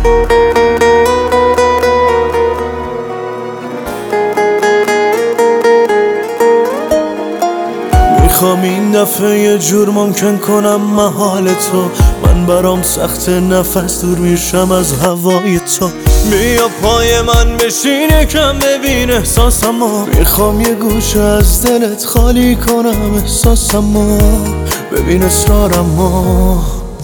میخوام این دفعه یه جور ممکن کنم محال تو، من برام سخت نفس دور میشم از هوای تو. بیا پای من بشین یکم ببین احساسمو، میخوام یه گوشه از دلت خالی کنم احساسمو، ببین اصرارمو.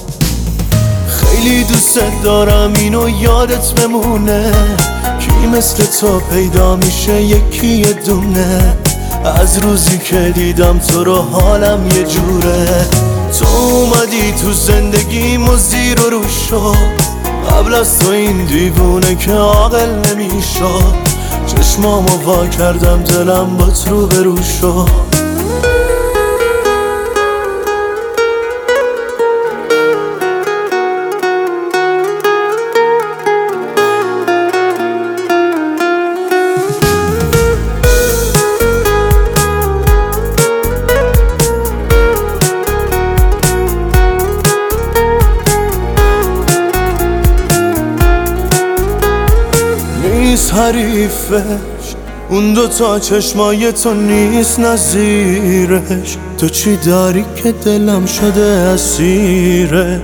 خیلی دوست دارم اینو یادت بمونه، کی مثل تو پیدا میشه یکی یه دونه. از روزی که دیدم تو رو حالم یه جوره، تو اومدی تو زندگیم و زیر و رو شد. قبل از تو این دیوونه که عاقل نمیشد، چشمامو وا کردم دلم با تو رو به رو شد. نیست حریفش اون دوتا چشمای تو، نیست نظیرش. تو چی داری که دلم شده اسیرش؟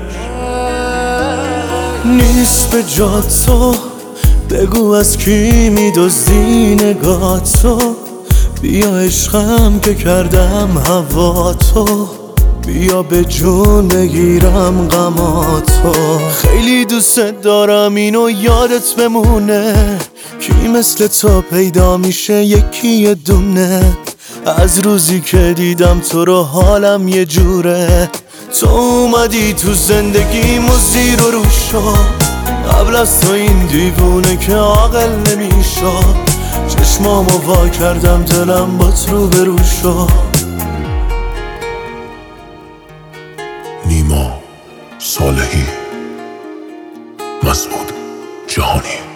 نیست به جا تو، بگو از کی میدزدی نگاه تو. بیا عشقم که کردم هوا تو، بیا به جون بگیرم غماتو. خیلی دوست دارم اینو یادت بمونه، کی مثل تو پیدا میشه یکی یه دونه. از روزی که دیدم تو رو حالم یه جوره، تو اومدی تو زندگیم و زیر و رو شد. قبل از تو این دیوونه که عاقل نمیشد، چشمامو وا کردم دلم با تو رو به رو شد. نیما صالحی، مسعود جهانی.